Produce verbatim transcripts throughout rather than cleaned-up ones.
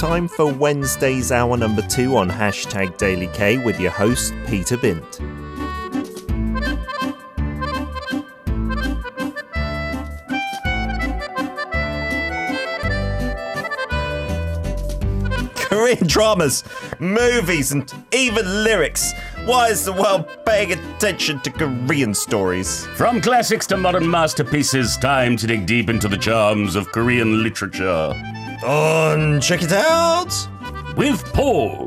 time for Wednesday's hour number two on Hashtag Daily K with your host, Peter Bint. Korean dramas, movies, and even lyrics. Why is the world paying attention to Korean stories? From classics to modern masterpieces, time to dig deep into the charms of Korean literature. On check it out with Paul.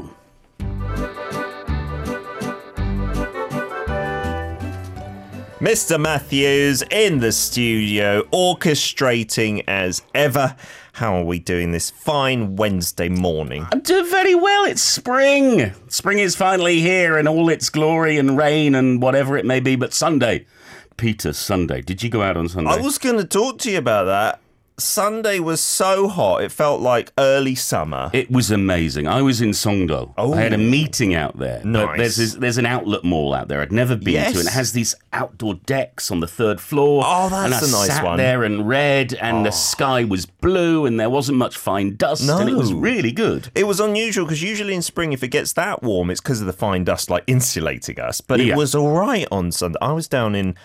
Mister Matthews in the studio, orchestrating as ever. How are we doing this fine Wednesday morning? I'm doing very well. It's spring. Spring is finally here in all its glory and rain and whatever it may be. But Sunday, Peter, Sunday. Did you go out on Sunday? I was going to talk to you about that. Sunday was so hot, it felt like early summer. It was amazing. I was in Songdo. Oh. I had a meeting out there. Nice. But there's this, there's an outlet mall out there I'd never been Yes. to, and it has these outdoor decks on the third floor. Oh, that's and I a nice sat one. there and read, and Oh. the sky was blue, and there wasn't much fine dust, No. and it was really good. It was unusual because usually in spring, if it gets that warm, it's because of the fine dust like insulating us. But Yeah. it was all right on Sunday. I was down in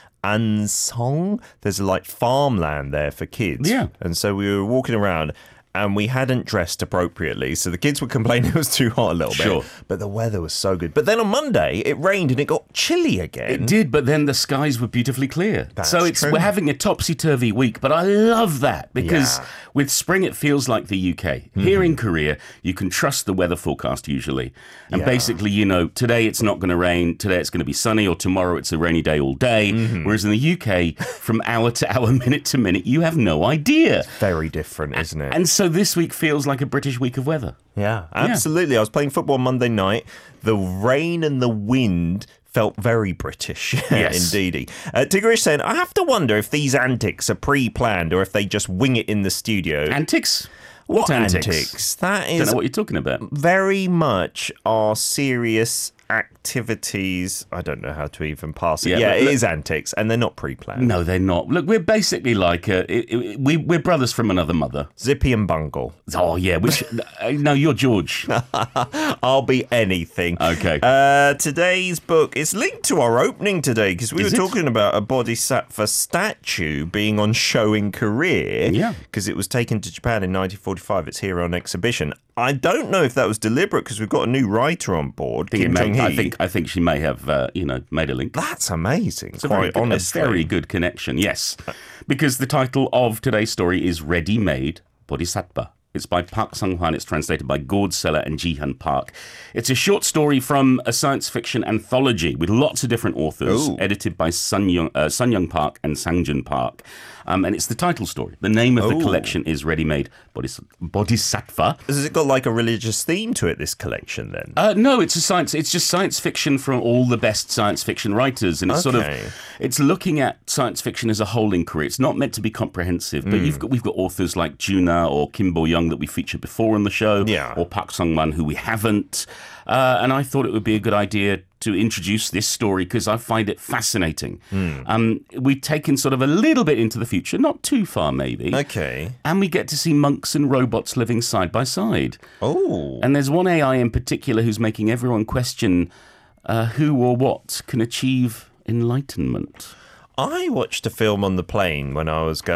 Ansong. There's like farmland there for kids. Yeah. And so we were walking around and we hadn't dressed appropriately. So the kids were complaining it was too hot a little Sure. bit. But the weather was so good. But then on Monday, it rained and it got chilly again. It did, but then the skies were beautifully clear. That's so it's true. we're having a topsy-turvy week, but I love that because Yeah. with spring it feels like the U K. Mm-hmm. Here in Korea, you can trust the weather forecast usually. And Yeah. basically, you know, today it's not going to rain, today it's going to be sunny, or tomorrow it's a rainy day all day. Mm-hmm. Whereas in the U K, from hour to hour, minute to minute, you have no idea. Very different, isn't it? And so this week feels like a British week of weather. Yeah, absolutely. I was playing football Monday night. The rain and the wind felt very British. Yes. Indeedy. Uh, Tigrish saying, I have to wonder if these antics are pre-planned or if they just wing it in the studio. Antics? what antics? antics? That Don't is know what you're talking about. very much our serious activities. I don't know how to even pass it. Yeah, Yeah, but it look- is antics, and they're not pre-planned. No, they're not. Look, we're basically like uh, it, it, we we're brothers from another mother. Zippy and Bungle. Oh yeah, which uh, no, you're George. I'll be anything. Okay. Uh, today's book is linked to our opening today because we Is were it? talking about a Bodhisattva statue being on show in Korea. Yeah. Because it was taken to Japan in nineteen forty-five. It's here on exhibition. I don't know if that was deliberate because we've got a new writer on board, I think, it Kim may, Jong-hee. I think I think she may have uh, you know made a link. That's amazing, It's a very quite good, honestly. a very good connection. Yes, because the title of today's story is Ready Made Bodhisattva. It's by Park Sung-hwan. It's translated by Gord Seller and Jihan Park. It's a short story from a science fiction anthology with lots of different authors, Ooh. edited by Sun Young, uh, Sun Young Park and Sangjun Park. Um, and it's the title story. The name of the Ooh. collection is Ready Made Bodhis- Bodhisattva. Has it got like a religious theme to it, this collection, then? Uh, no, it's a science. It's just science fiction from all the best science fiction writers, and it's sort Okay. of it's looking at science fiction as a whole in Korea. It's not meant to be comprehensive, but you've got we've got authors like Juna or Kim Bo Young that we featured before on the show, Yeah. or Park Sung Man who we haven't. Uh, and I thought it would be a good idea to introduce this story because I find it fascinating. Um, we've taken sort of a little bit into the future, not too far maybe. Okay. And we get to see monks and robots living side by side. Oh. And there's one A I in particular who's making everyone question uh, who or what can achieve enlightenment. I watched a film on the plane when I was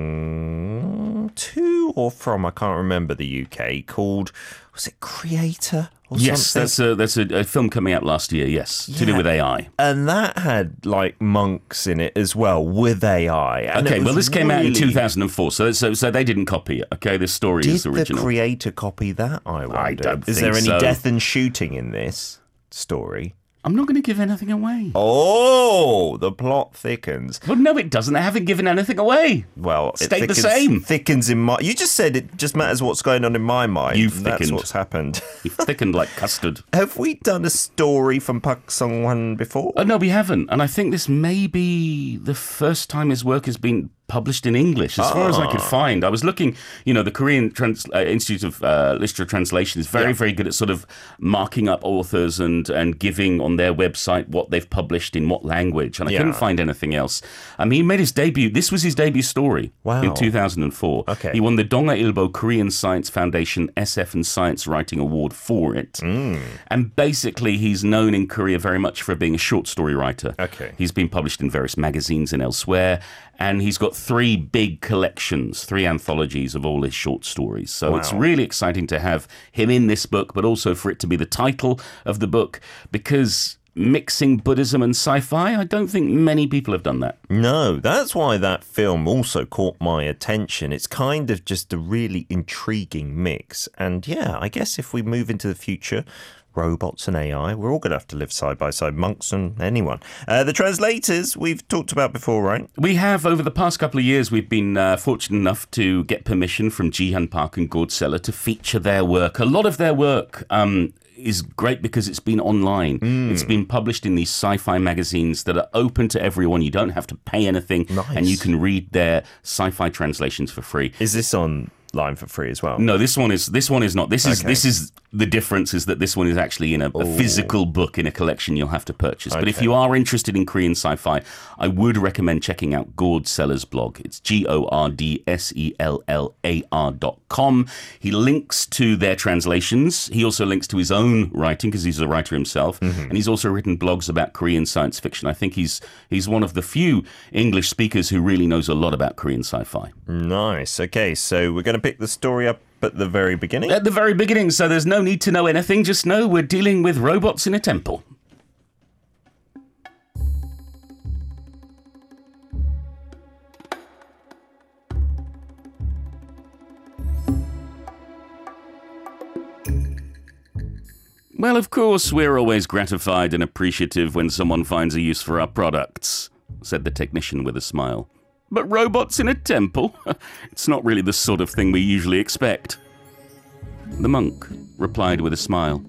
going to or from, I can't remember, the U K, called, was it Creator or Yes, something? that's a that's a, a film coming out last year. Yes, to do Yeah. with A I. And that had like monks in it as well with A I. And it Okay, well, was this came out in really- two thousand four, so so so they didn't copy it. Okay, this story Did is the original. creator copy that, I wonder? don't Is think there any so. death and shooting in this story? I'm not going to give anything away. Oh, the plot thickens. Well, no, it doesn't. I haven't given anything away. Well, it Stayed the thickens, same. Thickens in my. You just said it just matters what's going on in my mind. You've That's thickened. what's happened. You've thickened like custard. Have we done a story from Park Sung-hwan before? Oh, no, we haven't. And I think this may be the first time his work has been published in English, as far as I could find. I was looking, you know, the Korean Trans- uh, Institute of uh, Literature Translation is very, yeah. very good at sort of marking up authors and, and giving on their website what they've published in what language, and I yeah. couldn't find anything else. I mean, he made his debut, this was his debut story wow. in two thousand four. Okay. He won the Donga-ilbo Korean Science Foundation S F and Science Writing Award for it. Mm. And basically, he's known in Korea very much for being a short story writer. Okay. He's been published in various magazines and elsewhere, and he's got three big collections, three anthologies of all his short stories. So wow. it's really exciting to have him in this book, but also for it to be the title of the book, because mixing Buddhism and sci-fi, I don't think many people have done that. No, that's why that film also caught my attention. It's kind of just a really intriguing mix. And yeah, I guess if we move into the future, robots and A I, we're all going to have to live side by side, monks and anyone. Uh, the translators we've talked about before, right? We have. Over the past couple of years, we've been uh, fortunate enough to get permission from Jihan Park and Gord Seller to feature their work. A lot of their work um, is great because it's been online. Mm. It's been published in these sci-fi magazines that are open to everyone. You don't have to pay anything, nice. And you can read their sci-fi translations for free. Is this on line for free as well? No, this one is this one is not. This is okay. this is the difference is that this one is actually in a, a physical book in a collection you'll have to purchase. Okay. But if you are interested in Korean sci-fi, I would recommend checking out Gord Seller's blog. It's G O R D S E L L A R dot com. He links to their translations. He also links to his own writing because he's a writer himself, mm-hmm. and he's also written blogs about Korean science fiction. I think he's he's one of the few English speakers who really knows a lot about Korean sci-fi. Nice. Okay, so we're going to pick the story up at the very beginning? At the very beginning, so there's no need to know anything. Just know we're dealing with robots in a temple. Well, of course, we're always gratified and appreciative when someone finds a use for our products, said the technician with a smile. But robots in a temple? It's not really the sort of thing we usually expect. The monk replied with a smile.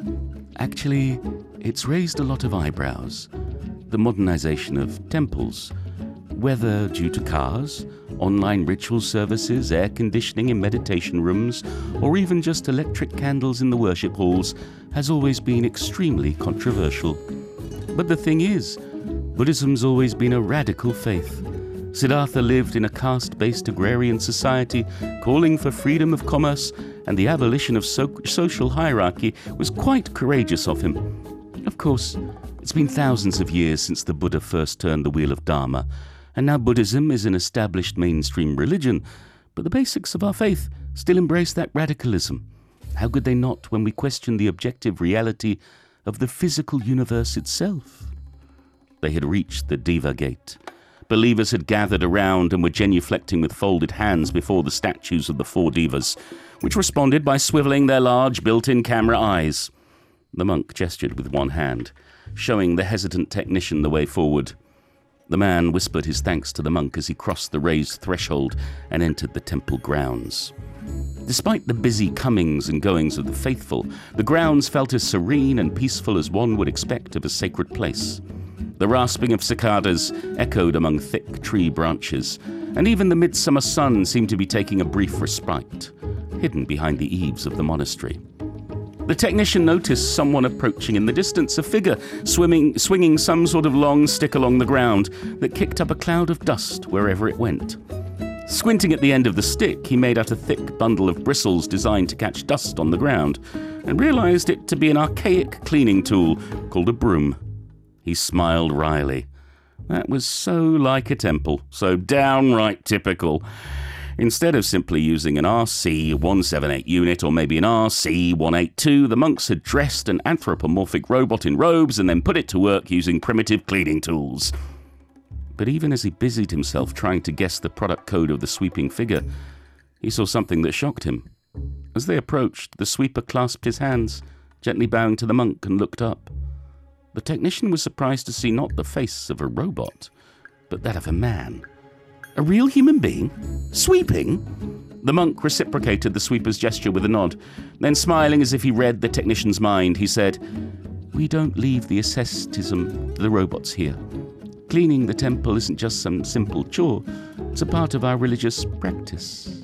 Actually, it's raised a lot of eyebrows. The modernization of temples, whether due to cars, online ritual services, air conditioning in meditation rooms, or even just electric candles in the worship halls, has always been extremely controversial. But the thing is, Buddhism's always been a radical faith. Siddhartha lived in a caste-based agrarian society, calling for freedom of commerce, and the abolition of so- social hierarchy was quite courageous of him. Of course, it's been thousands of years since the Buddha first turned the wheel of Dharma, and now Buddhism is an established mainstream religion, but the basics of our faith still embrace that radicalism. How could they not when we question the objective reality of the physical universe itself? They had reached the Diva Gate. Believers had gathered around and were genuflecting with folded hands before the statues of the four divas, which responded by swiveling their large built-in camera eyes. The monk gestured with one hand, showing the hesitant technician the way forward. The man whispered his thanks to the monk as he crossed the raised threshold and entered the temple grounds. Despite the busy comings and goings of the faithful, the grounds felt as serene and peaceful as one would expect of a sacred place. The rasping of cicadas echoed among thick tree branches, and even the midsummer sun seemed to be taking a brief respite, hidden behind the eaves of the monastery. The technician noticed someone approaching in the distance, a figure swimming, swinging some sort of long stick along the ground that kicked up a cloud of dust wherever it went. Squinting at the end of the stick, he made out a thick bundle of bristles designed to catch dust on the ground, and realized it to be an archaic cleaning tool called a broom. He smiled wryly. That was so like a temple, so downright typical. Instead of simply using an R C one seventy-eight unit or maybe an R C one eighty-two, the monks had dressed an anthropomorphic robot in robes and then put it to work using primitive cleaning tools. But even as he busied himself trying to guess the product code of the sweeping figure, he saw something that shocked him. As they approached, the sweeper clasped his hands, gently bowing to the monk, and looked up. The technician was surprised to see not the face of a robot, but that of a man. A real human being? Sweeping? The monk reciprocated the sweeper's gesture with a nod. Then, smiling as if he read the technician's mind, he said, "We don't leave the asceticism of the robots here. Cleaning the temple isn't just some simple chore. It's a part of our religious practice.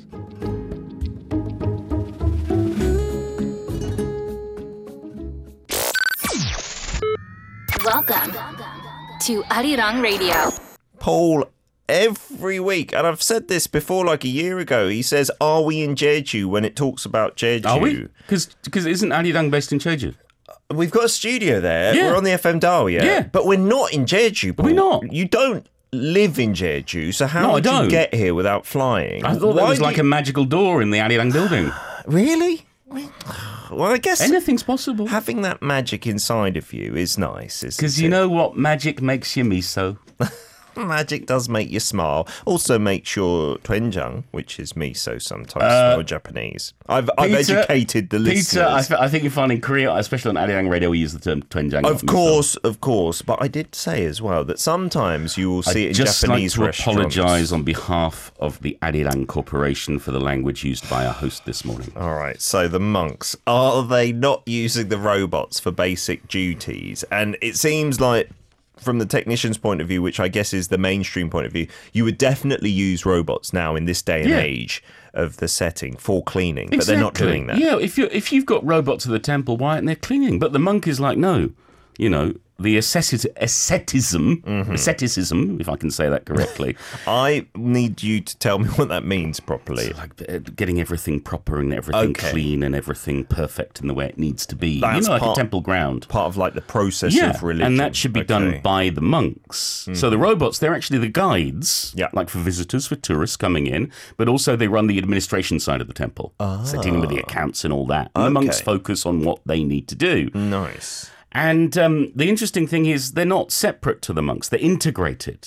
Welcome to Arirang Radio. Paul, every week, and I've said this before like a year ago, he says, are we in Jeju when it talks about Jeju? Are we? Because isn't Arirang based in Jeju? We've got a studio there. Yeah. We're on the F M dial, yeah? Yeah. But we're not in Jeju, Paul. We're not. You don't live in Jeju, so how No, I did you don't. get here without flying? I thought that Why was do like you- a magical door in the Arirang building. Really? Well, I guess Anything's possible. having that magic inside of you is nice, isn't Because it? you know what? Magic makes you miso. Magic does make you smile. Also makes your doenjang, which is miso sometimes, Uh, or Japanese. I've, I've Peter- educated the Peter, I, listeners. th- I think you find in Korea, especially on Arirang Radio, we use the term doenjang. Of course, of course. But I did say as well that sometimes you will see it in just Japanese like to restaurants. apologise on behalf of the Arirang Corporation for the language used by our host this morning. All right, so the monks, are they not using the robots for basic duties? And it seems like, from the technician's point of view, which I guess is the mainstream point of view, you would definitely use robots now in this day and Yeah. age of the setting for cleaning, but they're not doing that. Yeah, if you if you've got robots at the temple, why aren't they cleaning? But the monk is like, no, you know, the ascetic- asceticism, Mm-hmm. asceticism, if I can say that correctly, I need you to tell me what that means properly. like uh, getting everything proper and everything Okay. clean and everything perfect in the way it needs to be. That's you know, like part- a temple ground. Part of like the process Yeah, of religion. and that should be done Okay. by the monks. So the robots, they're actually the guides, Yeah. like for visitors, for tourists coming in, but also they run the administration side of the temple. So dealing with the accounts and all that. And the monks Okay. focus on what they need to do. Nice. And um, the interesting thing is they're not separate to the monks, they're integrated.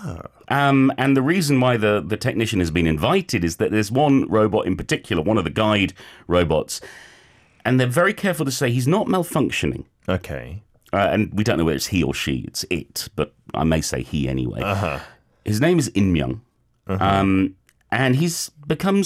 Um, and the reason why the, the technician has been invited is that there's one robot in particular, one of the guide robots, and they're very careful to say he's not malfunctioning. Okay. Uh, and we don't know whether it's he or she, it's it, but I may say he anyway. His name is In Myung. Um, and he's become